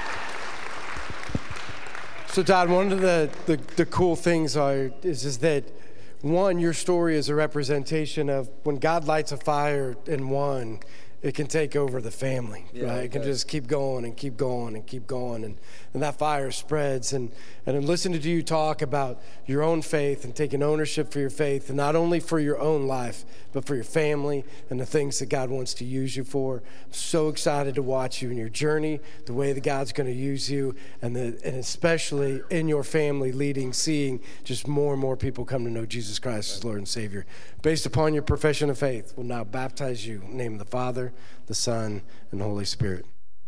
[SPEAKER 8] So, Todd, one of the, the, the cool things are is, is that one, your story is a representation of when God lights a fire in one, it can take over the family,
[SPEAKER 18] Yeah,
[SPEAKER 8] right? It can
[SPEAKER 18] okay.
[SPEAKER 8] just keep going and keep going and keep going, and, and that fire spreads. And, and in listening to you talk about your own faith and taking ownership for your faith, and not only for your own life, but for your family and the things that God wants to use you for. I'm so excited to watch you in your journey, the way that God's going to use you, and, the, and especially in your family leading, seeing just more and more people come to know Jesus Christ as Lord and Savior. Based upon your profession of faith, we'll now baptize you in the name of the Father, the Son, and the Holy Spirit.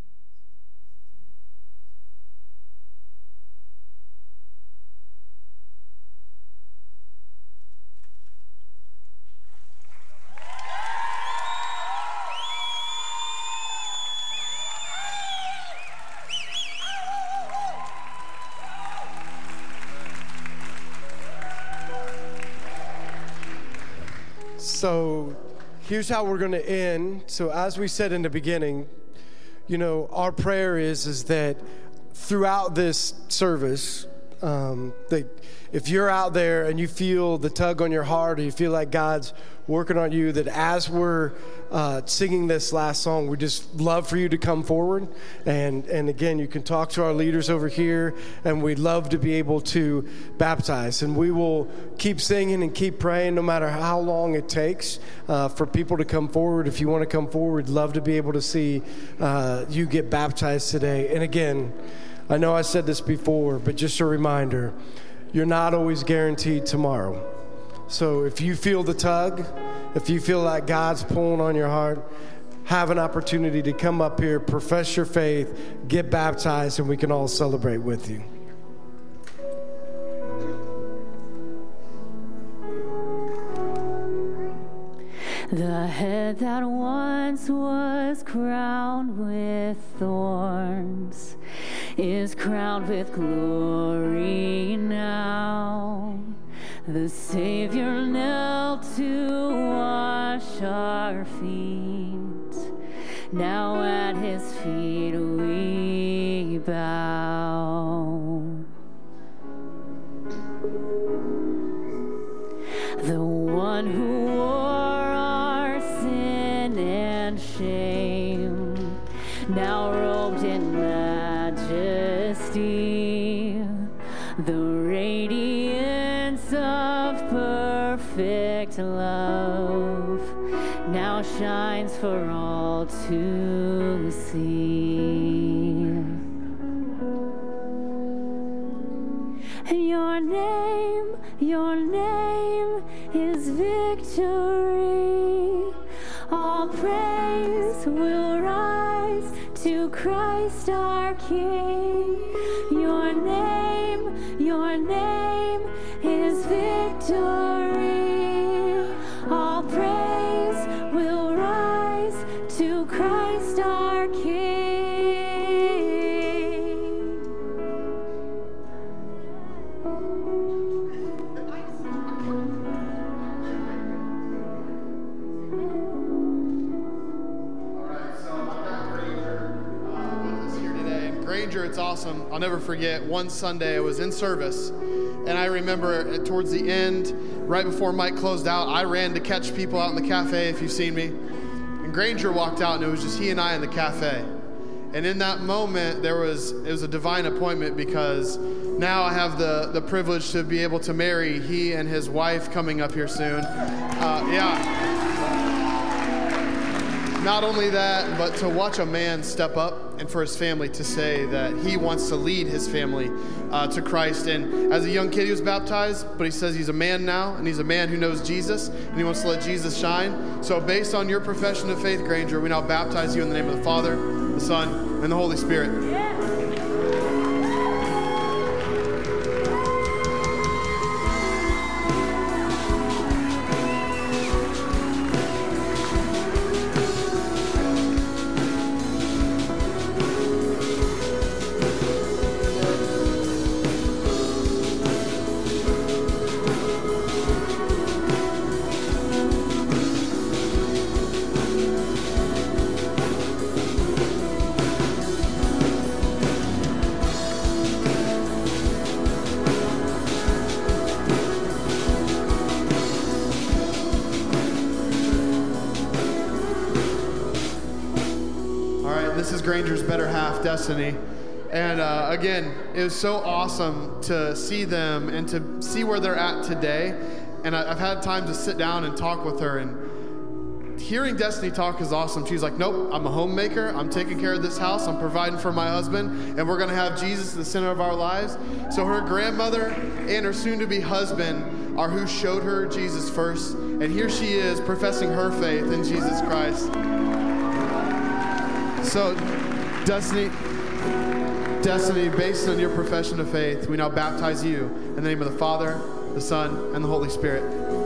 [SPEAKER 8] So here's how we're going to end. So as we said in the beginning, you know, our prayer is is that throughout this service, um, that if you're out there and you feel the tug on your heart, or you feel like God's working on you, that as we're uh, singing this last song, we just love for you to come forward. And, and again, you can talk to our leaders over here, and we'd love to be able to baptize. And we will keep singing and keep praying no matter how long it takes uh, for people to come forward. If you want to come forward, love to be able to see uh, you get baptized today. And again, I know I said this before, but just a reminder, you're not always guaranteed tomorrow. So if you feel the tug, if you feel like God's pulling on your heart, have an opportunity to come up here, profess your faith, get baptized, and we can all celebrate with you.
[SPEAKER 19] The head that once was crowned with thorns is crowned with glory now. The Savior knelt to wash our feet. Now at his feet we bow. The one who wore our sin and shame, now robed in majesty, the radiance of perfect love now shines for all to see. Your name, your name is victory. All praise will rise to Christ our King. Your name, your name is victory. All praise will rise to Christ our King.
[SPEAKER 4] Granger, it's awesome. I'll never forget one Sunday I was in service, and I remember towards the end, right before Mike closed out, I ran to catch people out in the cafe, if you've seen me. And Granger walked out, and it was just he and I in the cafe. And in that moment, there was it was a divine appointment, because now I have the, the privilege to be able to marry he and his wife coming up here soon. Uh, yeah. not only that, but to watch a man step up and for his family to say that he wants to lead his family uh, to Christ. And as a young kid, he was baptized, but he says he's a man now, and he's a man who knows Jesus, and he wants to let Jesus shine. So based on your profession of faith, Granger, we now baptize you in the name of the Father, the Son, and the Holy Spirit. Yeah. Granger's better half, Destiny. And uh, again, it was so awesome to see them and to see where they're at today. And I, I've had time to sit down and talk with her, and hearing Destiny talk is awesome. She's like, nope, I'm a homemaker. I'm taking care of this house. I'm providing for my husband, and we're going to have Jesus in the center of our lives. So her grandmother and her soon-to-be husband are who showed her Jesus first. And here she is professing her faith in Jesus Christ. So, Destiny, Destiny, based on your profession of faith, we now baptize you in the name of the Father, the Son, and the Holy Spirit.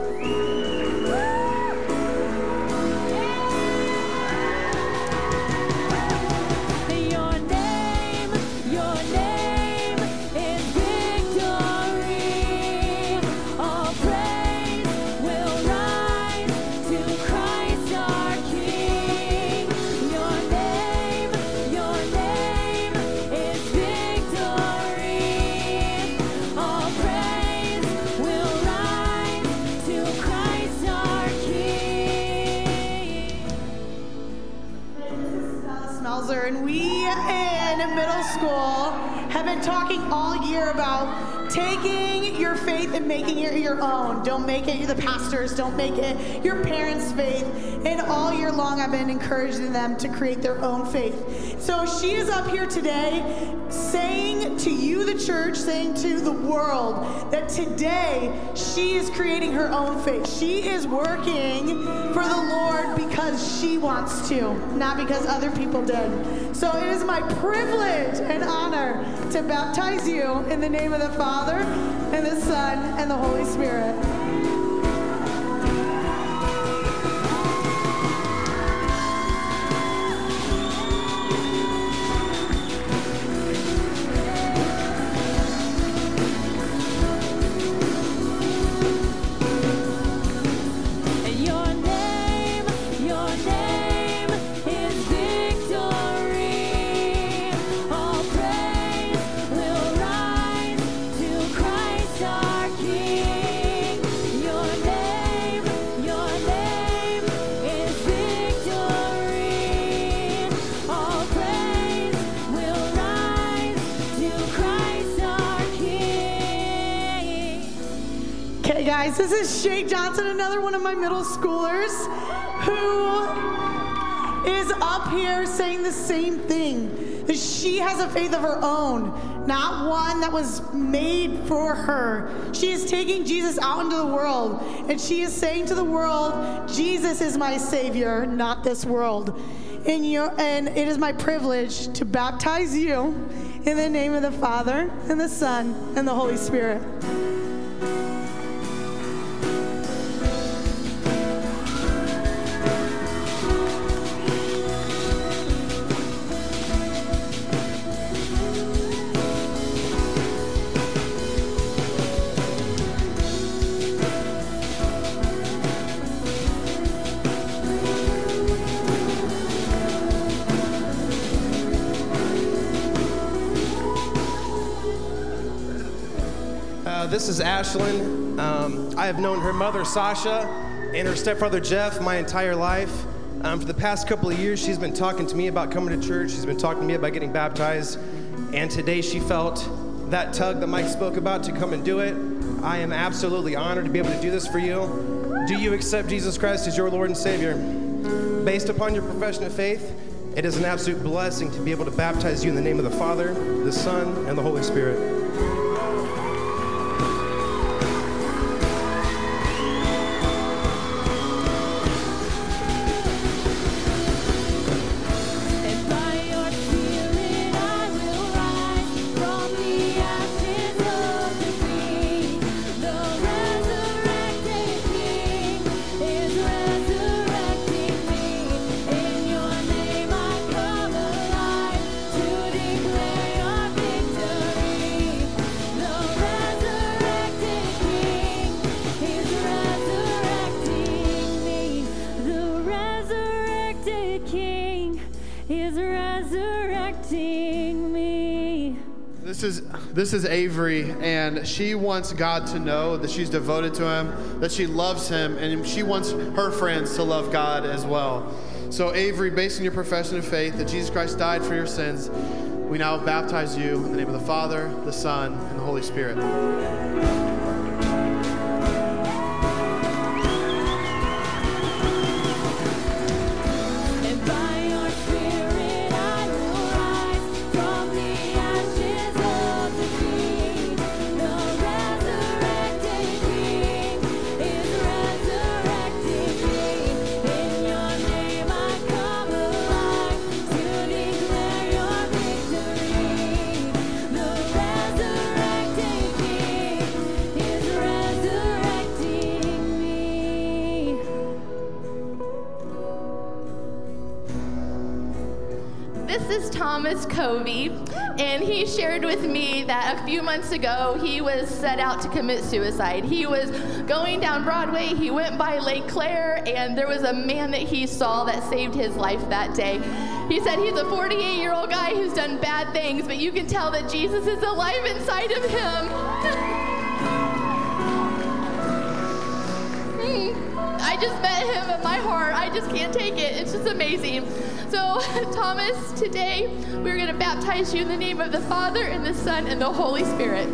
[SPEAKER 20] And we in middle school have been talking all year about taking your faith and making it your own. Don't make it the pastor's, don't make it your parents' faith. And all year long I've been encouraging them to create their own faith. So she is up here today saying to you, the church, saying to the world that today she is creating her own faith. She is working for the Lord because she wants to, not because other people did. So it is my privilege and honor to baptize you in the name of the Father and the Son and the Holy Spirit. Guys, this is Shay Johnson, another one of my middle schoolers who is up here saying the same thing, that she has a faith of her own, not one that was made for her. She is taking Jesus out into the world, and she is saying to the world, Jesus is my Savior, not this world. And, you, and it is my privilege to baptize you in the name of the Father, and the Son, and the Holy Spirit.
[SPEAKER 21] This is Ashlyn. Um, I have known her mother, Sasha, and her stepfather, Jeff, my entire life. Um, for the past couple of years, she's been talking to me about coming to church. She's been talking to me about getting baptized. And today she felt that tug that Mike spoke about to come and do it. I am absolutely honored to be able to do this for you. Do you accept Jesus Christ as your Lord and Savior? based upon your profession of faith, it is an absolute blessing to be able to baptize you in the name of the Father, the Son, and the Holy Spirit.
[SPEAKER 4] This is this is Avery, and she wants God to know that she's devoted to him, that she loves him, and she wants her friends to love God as well. So Avery, based on your profession of faith that Jesus Christ died for your sins, we now baptize you in the name of the Father, the Son, and the Holy Spirit.
[SPEAKER 2] This is Thomas Covey, and he shared with me that a few months ago he was set out to commit suicide. He was going down Broadway, he went by Lake Claire, and there was a man that he saw that saved his life that day. He said he's a forty-eight-year-old guy who's done bad things, but you can tell that Jesus is alive inside of him. I just met him at my heart. I just can't take it. It's just amazing. So, Thomas, today we're going to baptize you in the name of the Father and the Son and the Holy Spirit.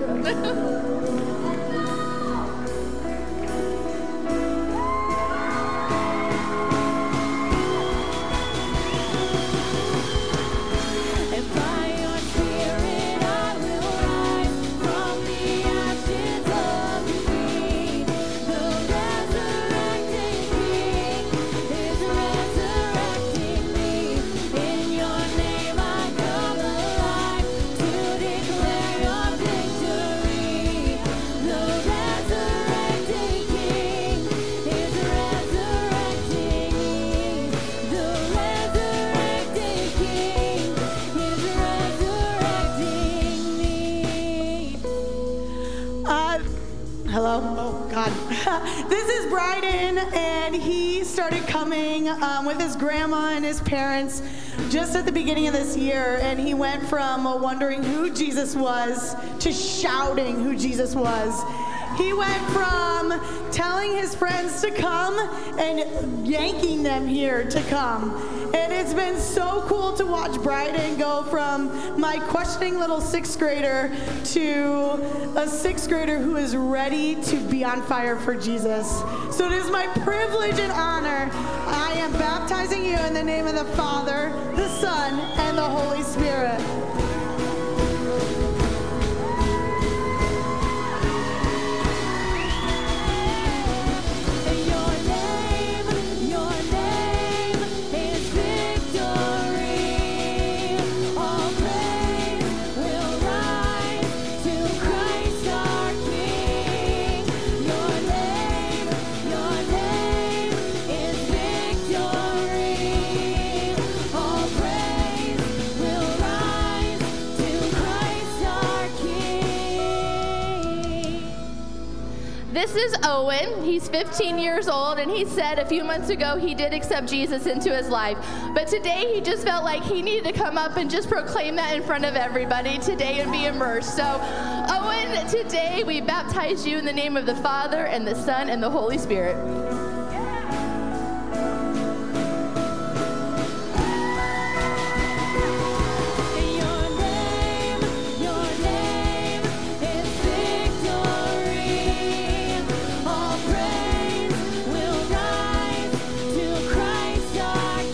[SPEAKER 20] This is Bryden, and he started coming um, with his grandma and his parents just at the beginning of this year, and he went from uh, wondering who Jesus was to shouting who Jesus was. He went from telling his friends to come and yanking them here to come. And it's been so cool to watch Bryden go from my questioning little sixth grader to a sixth grader who is ready to be on fire for Jesus. So it is my privilege and honor. I am baptizing you in the name of the Father, the Son, and the Holy Spirit.
[SPEAKER 2] This is Owen. He's fifteen years old, and he said a few months ago he did accept Jesus into his life. But today he just felt like he needed to come up and just proclaim that in front of everybody today and be immersed. So, Owen, today we baptize you in the name of the Father and the Son and the Holy Spirit.
[SPEAKER 19] All praise will rise to Christ our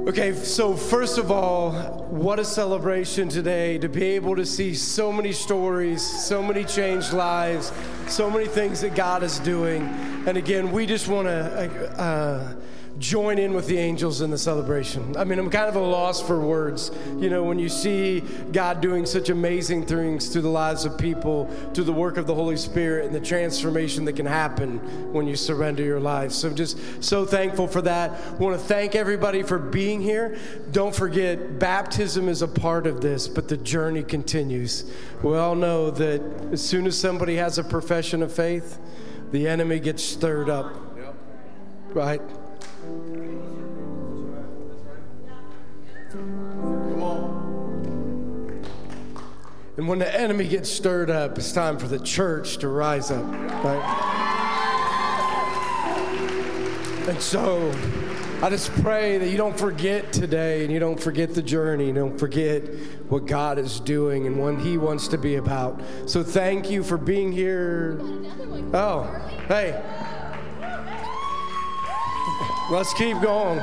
[SPEAKER 8] Okay, so first of all, what a celebration today to be able to see so many stories, so many changed lives, so many things that God is doing. And again, we just want to uh, join in with the angels in the celebration. I mean, I'm kind of at a loss for words. You know, when you see God doing such amazing things through the lives of people, through the work of the Holy Spirit and the transformation that can happen when you surrender your life. So just so thankful for that. I want to thank everybody for being here. Don't forget, baptism is a part of this, but the journey continues. We all know that as soon as somebody has a profession of faith, the enemy gets stirred up, right? Come on. And when the enemy gets stirred up, it's time for the church to rise up, right? And so I just pray that you don't forget today, and you don't forget the journey, and don't forget what God is doing and what He wants to be about. So thank you for being here. Oh, hey. Let's keep going.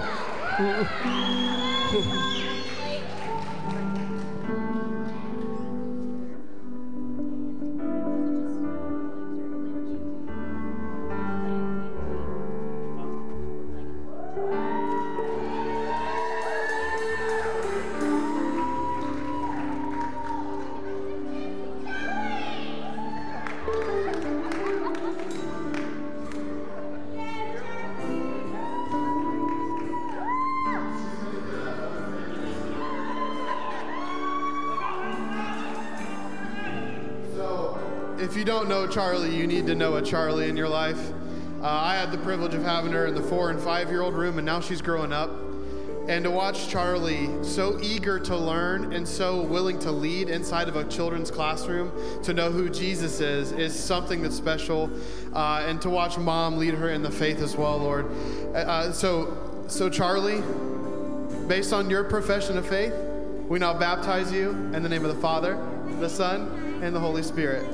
[SPEAKER 4] If you don't know Charlie, you need to know a Charlie in your life. Uh, I had the privilege of having her in the four and five-year-old room, and now she's growing up. And to watch Charlie so eager to learn and so willing to lead inside of a children's classroom, to know who Jesus is, is something that's special. Uh, and to watch Mom lead her in the faith as well, Lord. Uh, so, so Charlie, based on your profession of faith, we now baptize you in the name of the Father, the Son, and the Holy Spirit.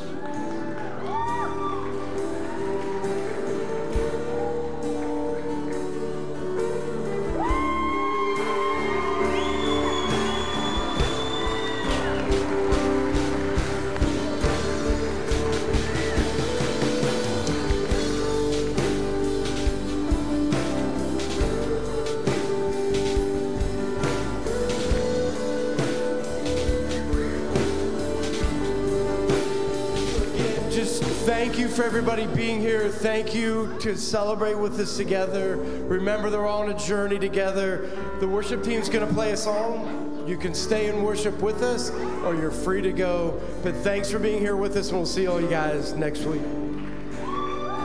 [SPEAKER 8] Thank you for everybody being here. Thank you to celebrate with us together. Remember, they're all on a journey together. The worship team's going to play a song. You can stay and worship with us, or you're free to go. But thanks for being here with us, and we'll see all you guys next week.